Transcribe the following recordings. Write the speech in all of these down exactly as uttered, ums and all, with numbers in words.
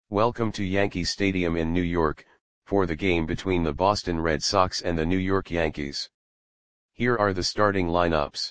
Welcome to Yankee Stadium in New York, for the game between the Boston Red Sox and the New York Yankees. Here are the starting lineups.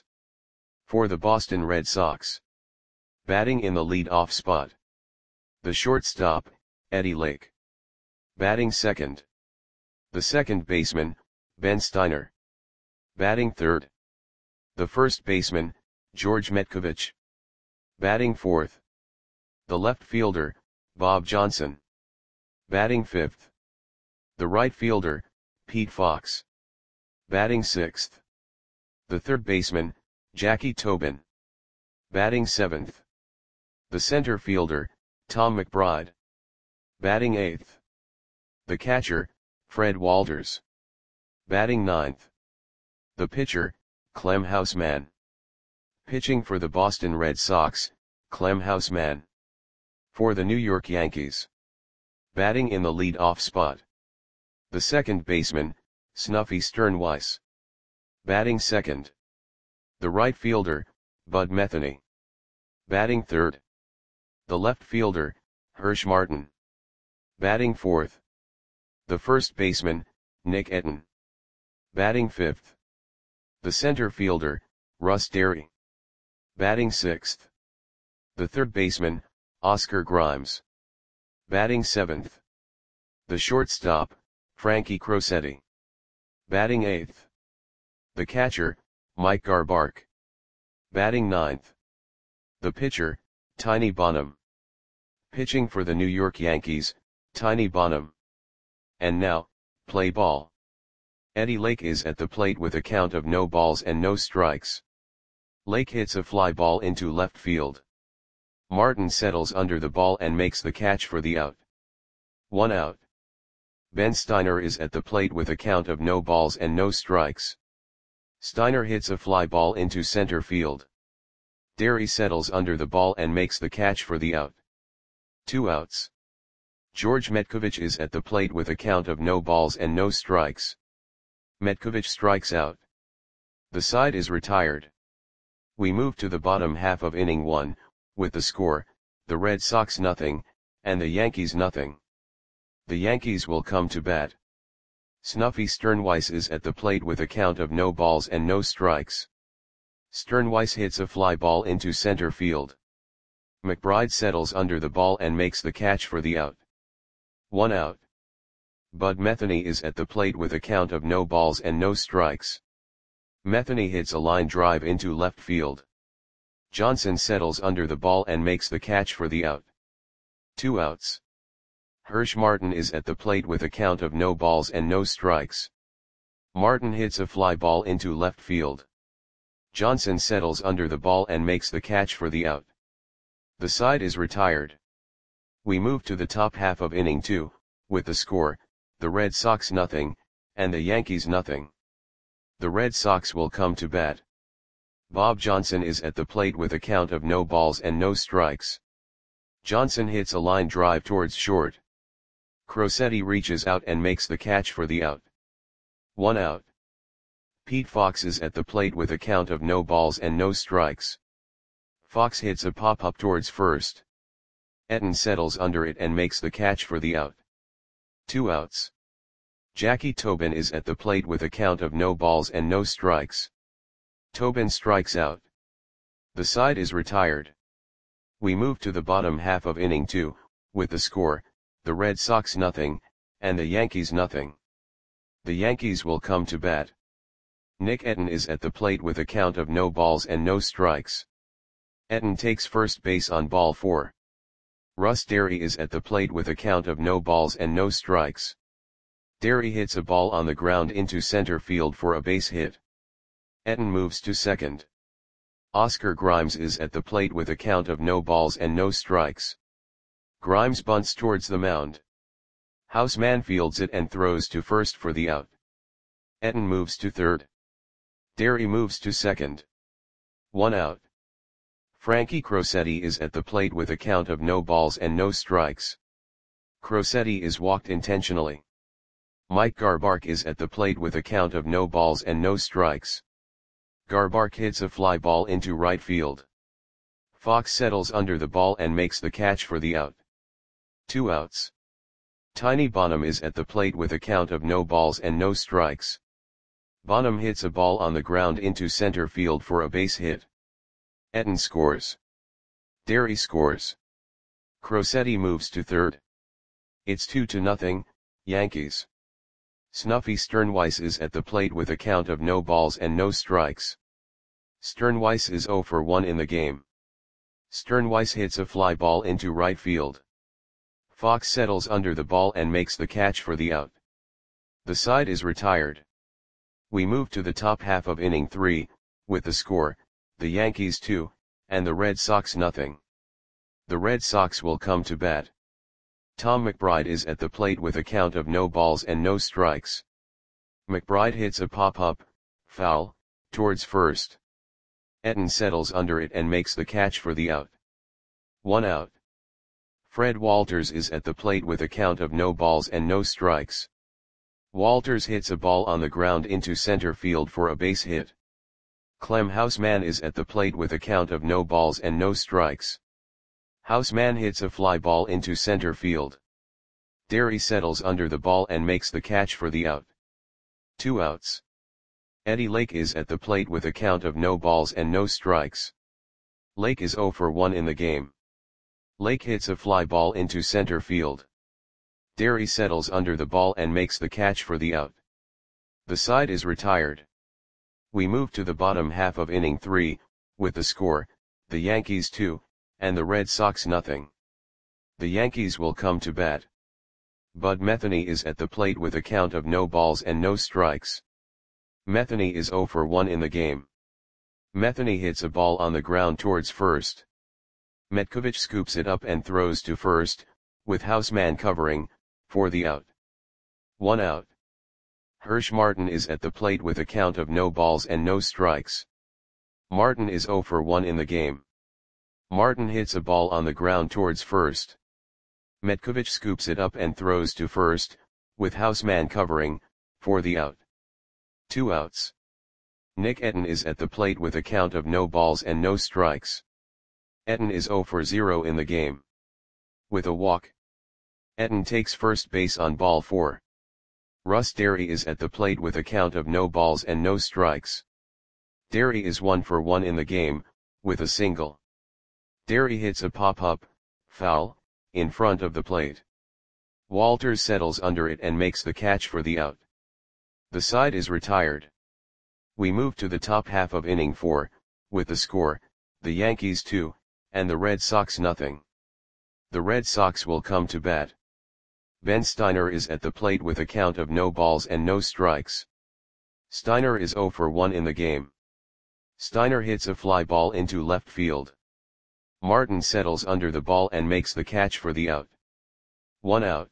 For the Boston Red Sox. Batting in the lead-off spot. The shortstop, Eddie Lake. Batting second. The second baseman, Ben Steiner. Batting third. The first baseman, George Metcovich. Batting fourth. The left fielder, Bob Johnson. Batting fifth. The right fielder, Pete Fox. Batting sixth. The third baseman, Jackie Tobin. Batting seventh. The center fielder, Tom McBride. Batting eighth. The catcher, Fred Walters. Batting ninth. The pitcher, Clem Houseman. Pitching for the Boston Red Sox, Clem Houseman. For the New York Yankees. Batting in the lead-off spot. The second baseman, Snuffy Sternweiss. Batting second. The right fielder, Bud Metheny. Batting third. The left fielder, Hirsch Martin. Batting fourth. The first baseman, Nick Etten. Batting fifth. The center fielder, Russ Derry. Batting sixth. The third baseman, Oscar Grimes. Batting seventh. The shortstop, Frankie Crosetti. Batting eighth. The catcher, Mike Garbark. Batting ninth. The pitcher, Tiny Bonham. Pitching for the New York Yankees, Tiny Bonham. And now, play ball. Eddie Lake is at the plate with a count of no balls and no strikes. Lake hits a fly ball into left field. Martin settles under the ball and makes the catch for the out. One out. Ben Steiner is at the plate with a count of no balls and no strikes. Steiner hits a fly ball into center field. Derry settles under the ball and makes the catch for the out. Two outs. George Metcovich is at the plate with a count of no balls and no strikes. Metcovich strikes out. The side is retired. We move to the bottom half of inning one, with the score, the Red Sox nothing, and the Yankees nothing. The Yankees will come to bat. Snuffy Sternweiss is at the plate with a count of no balls and no strikes. Sternweiss hits a fly ball into center field. McBride settles under the ball and makes the catch for the out. One out. Bud Metheny is at the plate with a count of no balls and no strikes. Metheny hits a line drive into left field. Johnson settles under the ball and makes the catch for the out. Two outs. Hirsch Martin is at the plate with a count of no balls and no strikes. Martin hits a fly ball into left field. Johnson settles under the ball and makes the catch for the out. The side is retired. We move to the top half of inning two, with the score, the Red Sox nothing, and the Yankees nothing. The Red Sox will come to bat. Bob Johnson is at the plate with a count of no balls and no strikes. Johnson hits a line drive towards short. Crosetti reaches out and makes the catch for the out. One out. Pete Fox is at the plate with a count of no balls and no strikes. Fox hits a pop-up towards first. Etten settles under it and makes the catch for the out. Two outs. Jackie Tobin is at the plate with a count of no balls and no strikes. Tobin strikes out. The side is retired. We move to the bottom half of inning two, with the score, the Red Sox nothing, and the Yankees nothing. The Yankees will come to bat. Nick Etten is at the plate with a count of no balls and no strikes. Etten takes first base on ball four. Russ Derry is at the plate with a count of no balls and no strikes. Derry hits a ball on the ground into center field for a base hit. Etten moves to second. Oscar Grimes is at the plate with a count of no balls and no strikes. Grimes bunts towards the mound. Houseman fields it and throws to first for the out. Etten moves to third. Derry moves to second. One out. Frankie Crosetti is at the plate with a count of no balls and no strikes. Crosetti is walked intentionally. Mike Garbark is at the plate with a count of no balls and no strikes. Garbark hits a fly ball into right field. Fox settles under the ball and makes the catch for the out. Two outs. Tiny Bonham is at the plate with a count of no balls and no strikes. Bonham hits a ball on the ground into center field for a base hit. Etten scores. Derry scores. Crosetti moves to third. It's two to nothing, Yankees. Snuffy Sternweiss is at the plate with a count of no balls and no strikes. Sternweiss is oh for one in the game. Sternweiss hits a fly ball into right field. Fox settles under the ball and makes the catch for the out. The side is retired. We move to the top half of inning three, with the score, the Yankees two, and the Red Sox nothing. The Red Sox will come to bat. Tom McBride is at the plate with a count of no balls and no strikes. McBride hits a pop-up, foul, towards first. Etten settles under it and makes the catch for the out. One out. Fred Walters is at the plate with a count of no balls and no strikes. Walters hits a ball on the ground into center field for a base hit. Clem Houseman is at the plate with a count of no balls and no strikes. Houseman hits a fly ball into center field. Derry settles under the ball and makes the catch for the out. Two outs. Eddie Lake is at the plate with a count of no balls and no strikes. Lake is oh for one in the game. Lake hits a fly ball into center field. Derry settles under the ball and makes the catch for the out. The side is retired. We move to the bottom half of inning three, with the score, the Yankees two, and the Red Sox nothing. The Yankees will come to bat. Bud Metheny is at the plate with a count of no balls and no strikes. Metheny is oh for one in the game. Metheny hits a ball on the ground towards first. Metkovich scoops it up and throws to first, with Houseman covering, for the out. One out. Hirsch Martin is at the plate with a count of no balls and no strikes. Martin is oh for one in the game. Martin hits a ball on the ground towards first. Metkovich scoops it up and throws to first, with Houseman covering, for the out. Two outs. Nick Etten is at the plate with a count of no balls and no strikes. Etten is oh for zero in the game. With a walk. Etten takes first base on ball four. Russ Derry is at the plate with a count of no balls and no strikes. Derry is one for one in the game, with a single. Derry hits a pop-up, foul, in front of the plate. Walters settles under it and makes the catch for the out. The side is retired. We move to the top half of inning four, with the score, the Yankees two, and the Red Sox nothing. The Red Sox will come to bat. Ben Steiner is at the plate with a count of no balls and no strikes. Steiner is oh for one in the game. Steiner hits a fly ball into left field. Martin settles under the ball and makes the catch for the out. One out.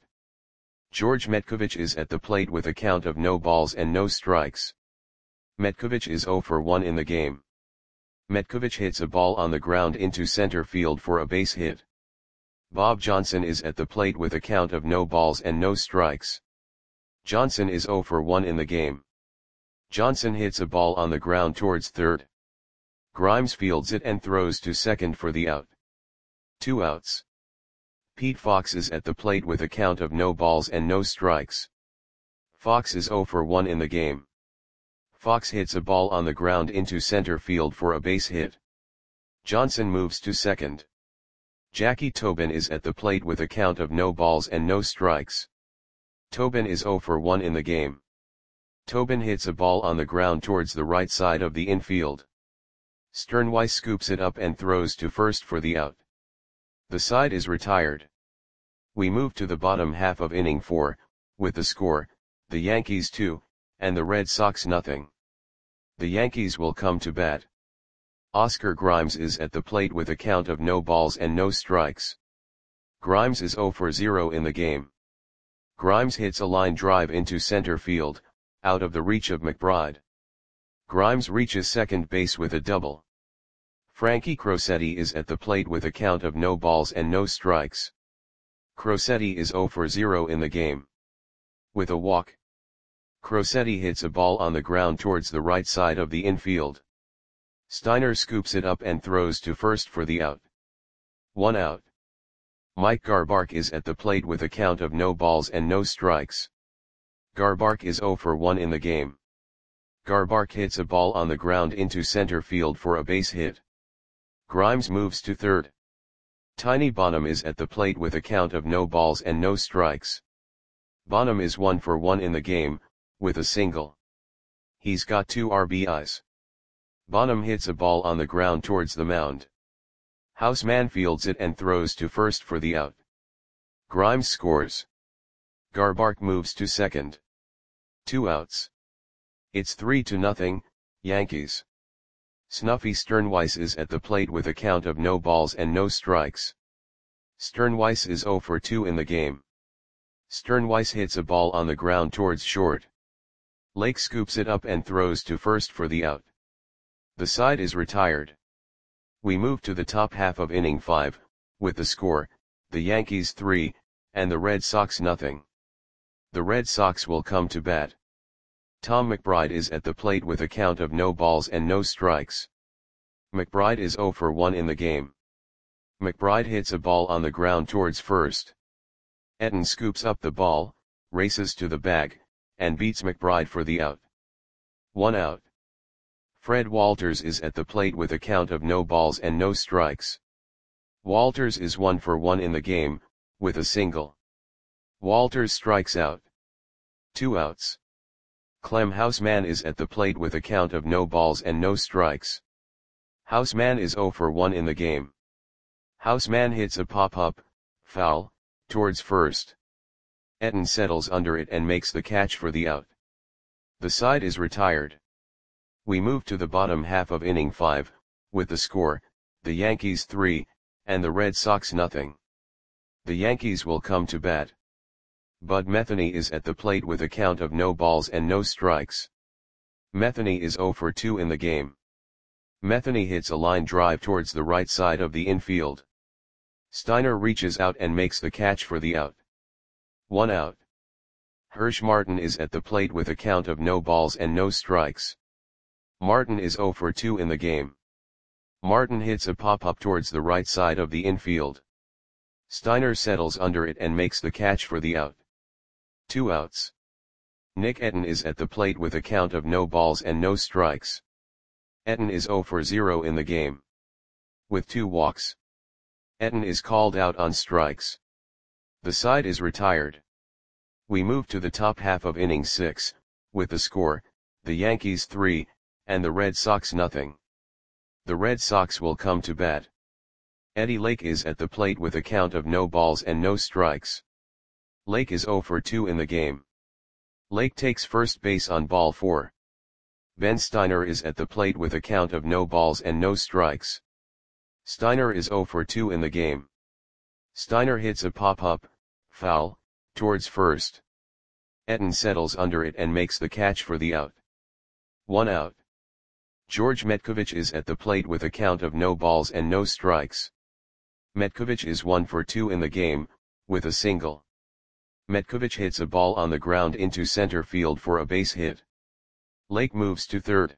George Metkovich is at the plate with a count of no balls and no strikes. Metkovich is oh for one in the game. Metkovich hits a ball on the ground into center field for a base hit. Bob Johnson is at the plate with a count of no balls and no strikes. Johnson is oh for one in the game. Johnson hits a ball on the ground towards third. Grimes fields it and throws to second for the out. Two outs. Pete Fox is at the plate with a count of no balls and no strikes. Fox is oh for one in the game. Fox hits a ball on the ground into center field for a base hit. Johnson moves to second. Jackie Tobin is at the plate with a count of no balls and no strikes. Tobin is oh for one in the game. Tobin hits a ball on the ground towards the right side of the infield. Sternweiss scoops it up and throws to first for the out. The side is retired. We move to the bottom half of inning four, with the score, the Yankees two, and the Red Sox nothing. The Yankees will come to bat. Oscar Grimes is at the plate with a count of no balls and no strikes. Grimes is oh for zero in the game. Grimes hits a line drive into center field, out of the reach of McBride. Grimes reaches second base with a double. Frankie Crosetti is at the plate with a count of no balls and no strikes. Crosetti is oh for zero in the game. With a walk. Crosetti hits a ball on the ground towards the right side of the infield. Steiner scoops it up and throws to first for the out. One out. Mike Garbark is at the plate with a count of no balls and no strikes. Garbark is zero for one in the game. Garbark hits a ball on the ground into center field for a base hit. Grimes moves to third. Tiny Bonham is at the plate with a count of no balls and no strikes. Bonham is one for one in the game, with a single. He's got two R B Is. Bonham hits a ball on the ground towards the mound. Houseman fields it and throws to first for the out. Grimes scores. Garbark moves to second. Two outs. It's three to nothing, Yankees. Snuffy Sternweiss is at the plate with a count of no balls and no strikes. Sternweiss is zero for two in the game. Sternweiss hits a ball on the ground towards short. Lake scoops it up and throws to first for the out. The side is retired. We move to the top half of inning five, with the score, the Yankees three, and the Red Sox nothing. The Red Sox will come to bat. Tom McBride is at the plate with a count of no balls and no strikes. McBride is zero for one in the game. McBride hits a ball on the ground towards first. Etten scoops up the ball, races to the bag, and beats McBride for the out. One out. Fred Walters is at the plate with a count of no balls and no strikes. Walters is one for one in the game, with a single. Walters strikes out. Two outs. Clem Houseman is at the plate with a count of no balls and no strikes. Houseman is zero for one in the game. Houseman hits a pop-up, foul, towards first. Etten settles under it and makes the catch for the out. The side is retired. We move to the bottom half of inning five, with the score, the Yankees three, and the Red Sox nothing. The Yankees will come to bat. Bud Metheny is at the plate with a count of no balls and no strikes. Metheny is zero for two in the game. Metheny hits a line drive towards the right side of the infield. Steiner reaches out and makes the catch for the out. One out. Hirsch Martin is at the plate with a count of no balls and no strikes. Martin is zero for two in the game. Martin hits a pop-up towards the right side of the infield. Steiner settles under it and makes the catch for the out. Two outs. Nick Etten is at the plate with a count of no balls and no strikes. Etten is zero for zero in the game. With two walks. Etten is called out on strikes. The side is retired. We move to the top half of inning six, with the score, the Yankees three, and the Red Sox nothing. The Red Sox will come to bat. Eddie Lake is at the plate with a count of no balls and no strikes. Lake is zero for two in the game. Lake takes first base on ball four. Ben Steiner is at the plate with a count of no balls and no strikes. Steiner is zero for two in the game. Steiner hits a pop-up, foul, towards first. Etten settles under it and makes the catch for the out. One out. George Metkovich is at the plate with a count of no balls and no strikes. Metkovich is one for two in the game, with a single. Metkovich hits a ball on the ground into center field for a base hit. Lake moves to third.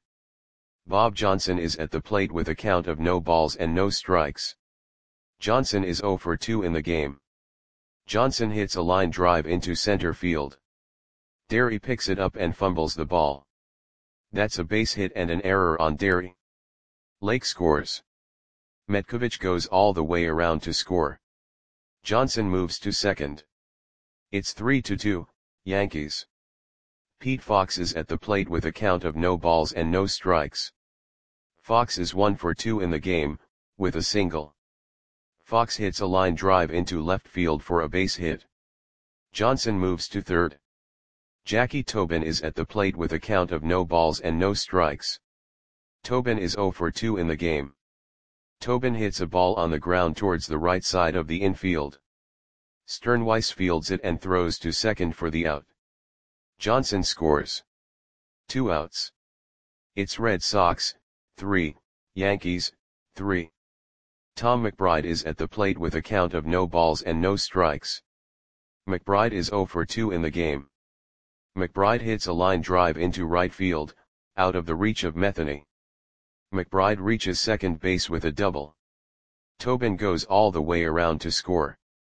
Bob Johnson is at the plate with a count of no balls and no strikes. Johnson is zero for two in the game. Johnson hits a line drive into center field. Derry picks it up and fumbles the ball. That's a base hit and an error on Derry. Lake scores. Metkovich goes all the way around to score. Johnson moves to second. It's three to two, Yankees. Pete Fox is at the plate with a count of no balls and no strikes. Fox is one for two in the game, with a single. Fox hits a line drive into left field for a base hit. Johnson moves to third. Jackie Tobin is at the plate with a count of no balls and no strikes. Tobin is zero for two in the game. Tobin hits a ball on the ground towards the right side of the infield. Sternweiss fields it and throws to second for the out. Johnson scores. Two outs. It's Red Sox, three, Yankees, three. Tom McBride is at the plate with a count of no balls and no strikes. McBride is zero for two in the game. McBride hits a line drive into right field, out of the reach of Metheny. McBride reaches second base with a double. Tobin goes all the way around to score.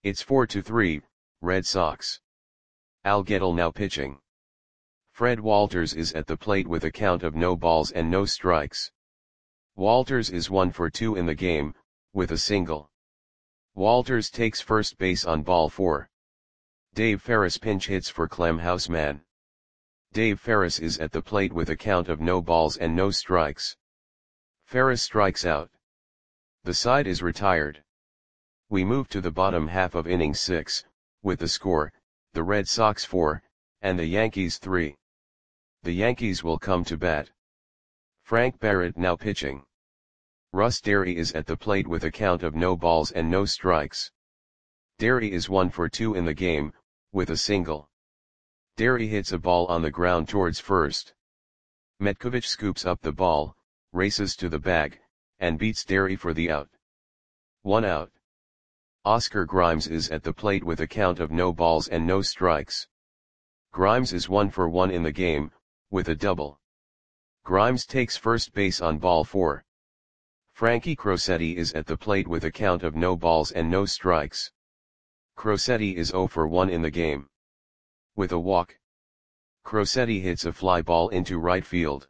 It's four to three, Red Sox. Al Gettle now pitching. Fred Walters is at the plate with a count of no balls and no strikes. Walters is one for two in the game, with a single. Walters takes first base on ball four. Dave Ferris pinch hits for Clem Houseman. Dave Ferris is at the plate with a count of no balls and no strikes. Ferris strikes out. The side is retired. We move to the bottom half of inning six, with the score, the Red Sox four, and the Yankees three. The Yankees will come to bat. Frank Barrett now pitching. Russ Derry is at the plate with a count of no balls and no strikes. Derry is one for two in the game, with a single. Derry hits a ball on the ground towards first. Metkovich scoops up the ball, races to the bag, and beats Derry for the out. One out. Oscar Grimes is at the plate with a count of no balls and no strikes. Grimes is one for one in the game, with a double. Grimes takes first base on ball four. Frankie Crosetti is at the plate with a count of no balls and no strikes. Crosetti is zero for one in the game. With a walk. Crosetti hits a fly ball into right field.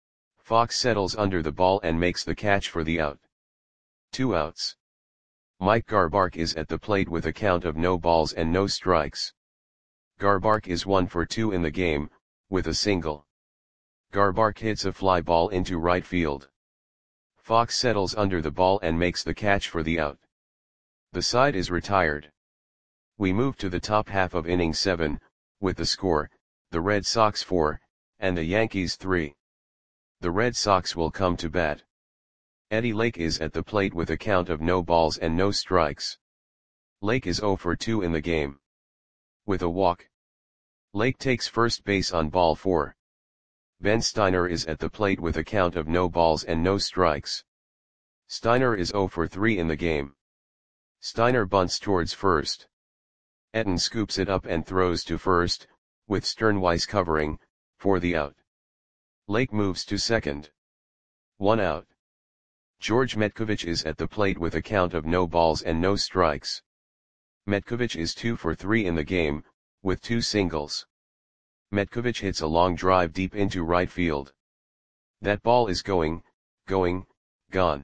Fox settles under the ball and makes the catch for the out. Two outs. Mike Garbark is at the plate with a count of no balls and no strikes. Garbark is one for two in the game, with a single. Garbark hits a fly ball into right field. Fox settles under the ball and makes the catch for the out. The side is retired. We move to the top half of inning seven, with the score, the Red Sox four, and the Yankees three. The Red Sox will come to bat. Eddie Lake is at the plate with a count of no balls and no strikes. Lake is zero for two in the game. With a walk. Lake takes first base on ball four. Ben Steiner is at the plate with a count of no balls and no strikes. Steiner is zero for three in the game. Steiner bunts towards first. Etten scoops it up and throws to first, with Sternweiss covering, for the out. Lake moves to second. One out. George Metkovich is at the plate with a count of no balls and no strikes. Metkovich is two for three in the game, with two singles. Metkovich hits a long drive deep into right field. That ball is going, going, gone.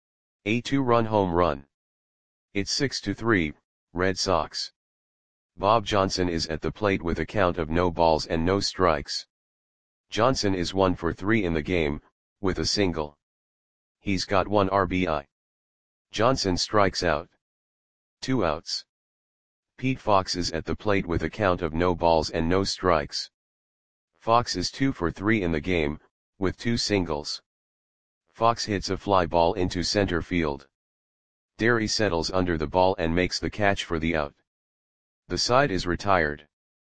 A two-run home run. It's six to three, Red Sox. Bob Johnson is at the plate with a count of no balls and no strikes. Johnson is one for three in the game, with a single. He's got one R B I. Johnson strikes out. Two outs. Pete Fox is at the plate with a count of no balls and no strikes. Fox is two for three in the game, with two singles. Fox hits a fly ball into center field. Derry settles under the ball and makes the catch for the out. The side is retired.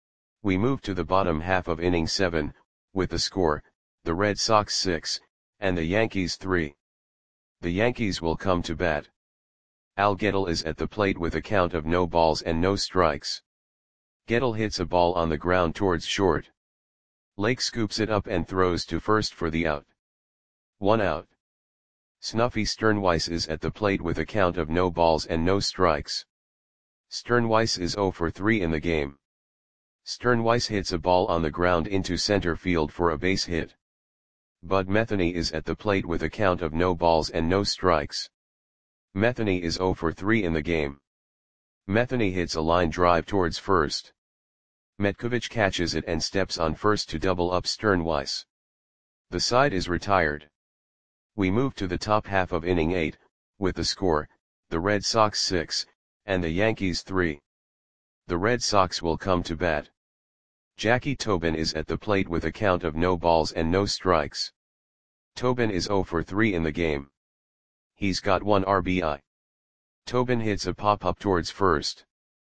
We move to the bottom half of inning seven, with the score, the Red Sox six, and the Yankees three. The Yankees will come to bat. Al Gettle is at the plate with a count of no balls and no strikes. Gettle hits a ball on the ground towards short. Lake scoops it up and throws to first for the out. One out. Snuffy Sternweiss is at the plate with a count of no balls and no strikes. Sternweiss is zero for three in the game. Sternweiss hits a ball on the ground into center field for a base hit. Bud Metheny is at the plate with a count of no balls and no strikes. Metheny is zero for three in the game. Metheny hits a line drive towards first. Metkovich catches it and steps on first to double up Sternweiss. The side is retired. We move to the top half of inning eight, with the score, the Red Sox six, and the Yankees three. The Red Sox will come to bat. Jackie Tobin is at the plate with a count of no balls and no strikes. Tobin is zero for three in the game. He's got one R B I. Tobin hits a pop-up towards first.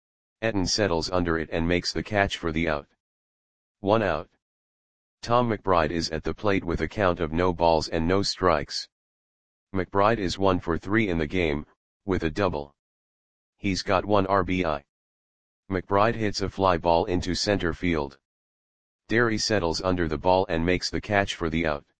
Etten settles under it and makes the catch for the out. One out. Tom McBride is at the plate with a count of no balls and no strikes. McBride is one for three in the game, with a double. He's got one R B I. McBride hits a fly ball into center field. Derry settles under the ball and makes the catch for the out.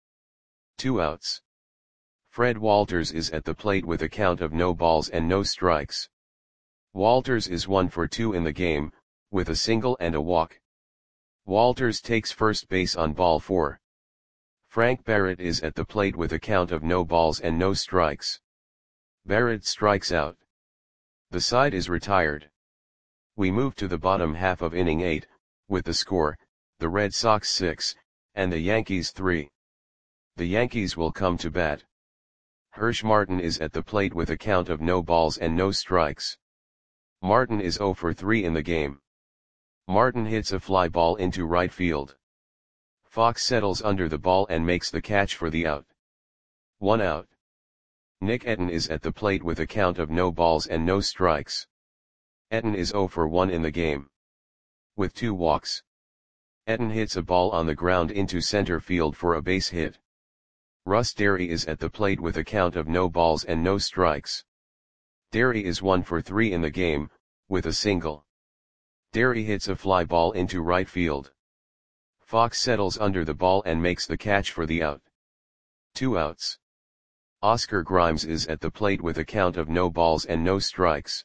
Two outs. Fred Walters is at the plate with a count of no balls and no strikes. Walters is one for two in the game, with a single and a walk. Walters takes first base on ball four. Frank Barrett is at the plate with a count of no balls and no strikes. Barrett strikes out. The side is retired. We move to the bottom half of inning eight, with the score, the Red Sox six, and the Yankees three. The Yankees will come to bat. Hirsch Martin is at the plate with a count of no balls and no strikes. Martin is zero for three in the game. Martin hits a fly ball into right field. Fox settles under the ball and makes the catch for the out. One out. Nick Etten is at the plate with a count of no balls and no strikes. Etten is zero for one in the game. With two walks. Etten hits a ball on the ground into center field for a base hit. Russ Derry is at the plate with a count of no balls and no strikes. Derry is one for three in the game, with a single. Derry hits a fly ball into right field. Fox settles under the ball and makes the catch for the out. Two outs. Oscar Grimes is at the plate with a count of no balls and no strikes.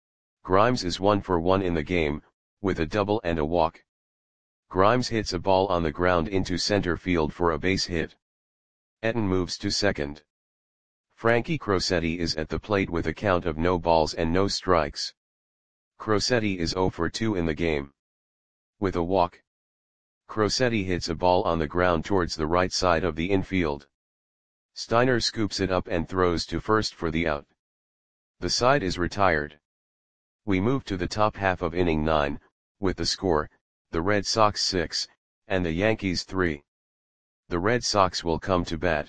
Grimes is one for one in the game, with a double and a walk. Grimes hits a ball on the ground into center field for a base hit. Etten moves to second. Frankie Crosetti is at the plate with a count of no balls and no strikes. Crosetti is zero for two in the game. With a walk. Crosetti hits a ball on the ground towards the right side of the infield. Steiner scoops it up and throws to first for the out. The side is retired. We move to the top half of inning nine, with the score, the Red Sox six, and the Yankees three. The Red Sox will come to bat.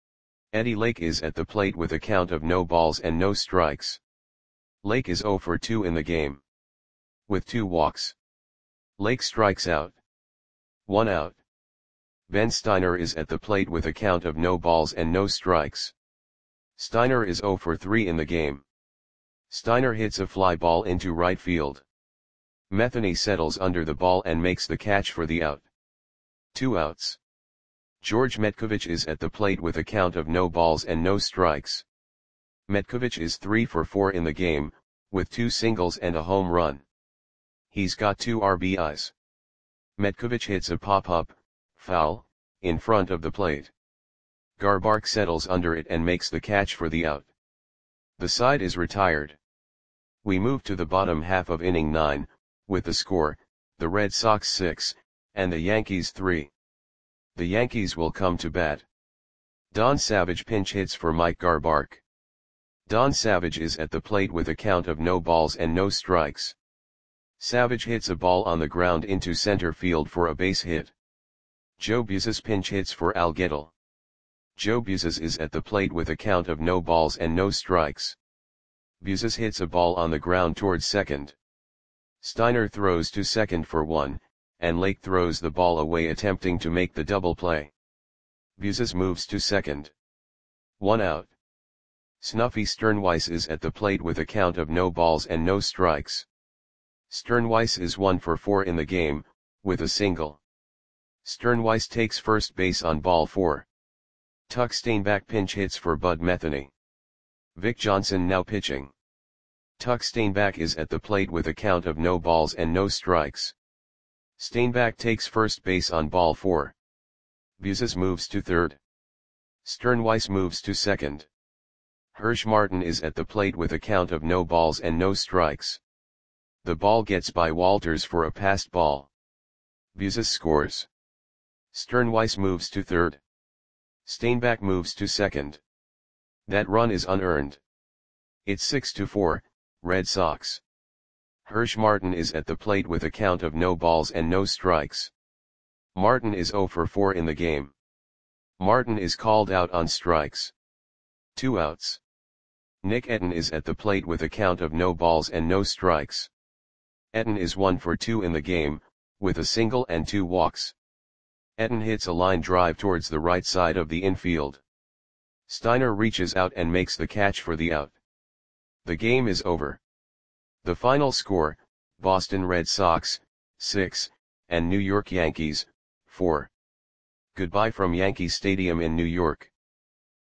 Eddie Lake is at the plate with a count of no balls and no strikes. Lake is zero for two in the game. With two walks. Lake strikes out. One out. Ben Steiner is at the plate with a count of no balls and no strikes. Steiner is zero for three in the game. Steiner hits a fly ball into right field. Metheny settles under the ball and makes the catch for the out. Two outs. George Metkovich is at the plate with a count of no balls and no strikes. Metkovich is three for four in the game, with two singles and a home run. He's got two R B Is. Metkovich hits a pop-up, foul, in front of the plate. Garbark settles under it and makes the catch for the out. The side is retired. We move to the bottom half of inning nine, with the score, the Red Sox six, and the Yankees three. The Yankees will come to bat. Don Savage pinch hits for Mike Garbark. Don Savage is at the plate with a count of no balls and no strikes. Savage hits a ball on the ground into center field for a base hit. Joe Buzas pinch hits for Al Gettle. Joe Buzas is at the plate with a count of no balls and no strikes. Buzas hits a ball on the ground towards second. Steiner throws to second for one, and Lake throws the ball away attempting to make the double play. Buzas moves to second. One out. Snuffy Sternweiss is at the plate with a count of no balls and no strikes. Sternweiss is one for four in the game, with a single. Sternweiss takes first base on ball four. Tuck Steinbach pinch hits for Bud Metheny. Vic Johnson now pitching. Tuck Steinbach is at the plate with a count of no balls and no strikes. Steinbach takes first base on ball four. Buzas moves to third. Sternweiss moves to second. Hirsch Martin is at the plate with a count of no balls and no strikes. The ball gets by Walters for a passed ball. Buzas scores. Sternweiss moves to third. Steinbach moves to second. That run is unearned. It's six to four, Red Sox. Hirsch Martin is at the plate with a count of no balls and no strikes. Martin is zero for four in the game. Martin is called out on strikes. Two outs. Nick Etten is at the plate with a count of no balls and no strikes. Etten is one for two in the game, with a single and two walks. Etten hits a line drive towards the right side of the infield. Steiner reaches out and makes the catch for the out. The game is over. The final score, Boston Red Sox, six, and New York Yankees, four. Goodbye from Yankee Stadium in New York.